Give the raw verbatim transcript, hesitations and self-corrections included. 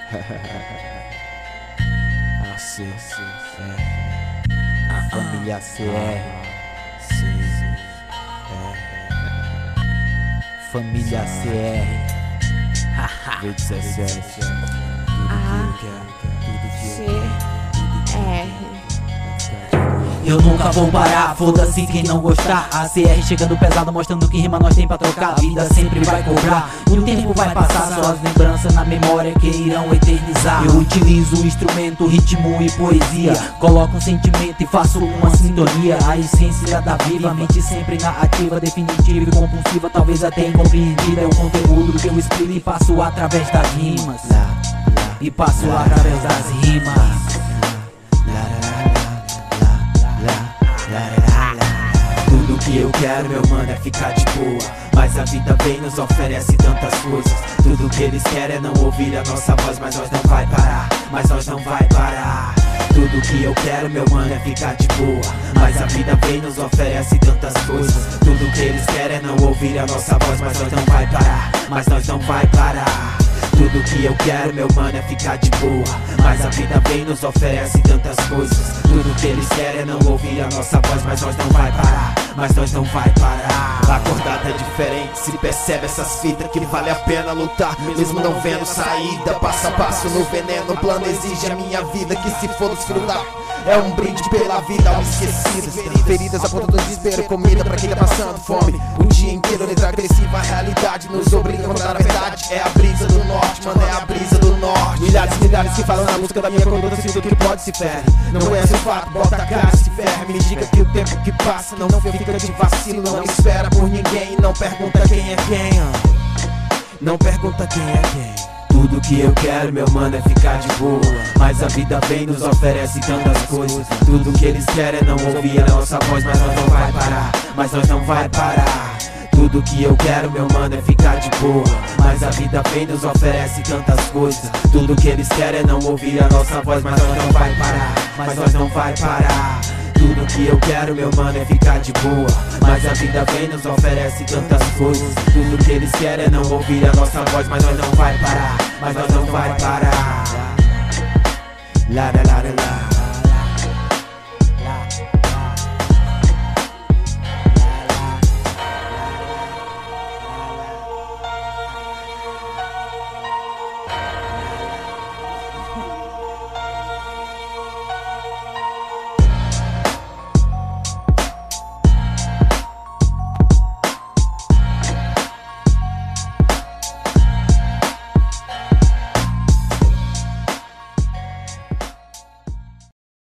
C, é. Família C R, Família C R, V dezessete, C R. Eu nunca vou parar, foda-se quem não gostar. A C R chegando pesado, mostrando que rima nós tem pra trocar. A vida sempre vai cobrar, o tempo vai passar. Só as lembranças na memória que irão eternizar. Eu utilizo o instrumento, ritmo e poesia. Coloco um sentimento e faço uma sintonia. A essência da viva, mente sempre na ativa. Definitiva e compulsiva, talvez até incompreendida. É o conteúdo que eu explico e passo através das rimas. E passo através das rimas. Tudo que eu quero, meu mano, é ficar de boa. Mas a vida vem e nos oferece tantas coisas. Tudo que eles querem é não ouvir a nossa voz. Mas nós não vai parar, mas nós não vai parar. Tudo que eu quero, meu mano, é ficar de boa. Mas a vida vem e nos oferece tantas coisas. Tudo que eles querem é não ouvir a nossa voz. Mas nós não vai parar, mas nós não vai parar. Tudo que eu quero, meu mano, é ficar de boa. Mas a vida vem e nos oferece tantas coisas. Tudo que eles querem é não ouvir a nossa voz. Mas nós não vai parar, mas nós não vai parar. Acordada é diferente, se percebe essas fitas que vale a pena lutar, mesmo não vendo saída. Passo a passo no veneno, o plano exige a minha vida. Que se for desfrutar, é um brinde pela vida ao esquecidas. Feridas a ponta do desespero, comida pra quem tá passando fome. O dia inteiro letra agressiva, a realidade nos obriga a contar a verdade. É a brisa do norte, mano, é a brisa do norte. Milhares e milhares que falam na música da minha conduta, sinto que pode se ferre. Não conhece o fato, bota a cara, se ferre. Me diga que o tempo que passa não fica de vacilo. Não espera por ninguém, não pergunta quem é quem. Não pergunta quem é quem. Tudo que eu quero, meu mano, é ficar de boa. Mas a vida vem e nos oferece tantas coisas. Tudo que eles querem é não ouvir a nossa voz. Mas nós não vai parar, mas nós não vai parar. Tudo que eu quero, meu mano, é ficar de boa. Mas a vida vem e nos oferece tantas coisas. Tudo que eles querem é não ouvir a nossa voz. Mas nós não vai parar, mas nós não vai parar. Tudo que eu quero, meu mano, é ficar de boa. Mas a vida vem e nos oferece tantas coisas. Tudo que eles querem é não ouvir a nossa voz. Mas nós não vai parar, mas nós não vai parar. La la la la la.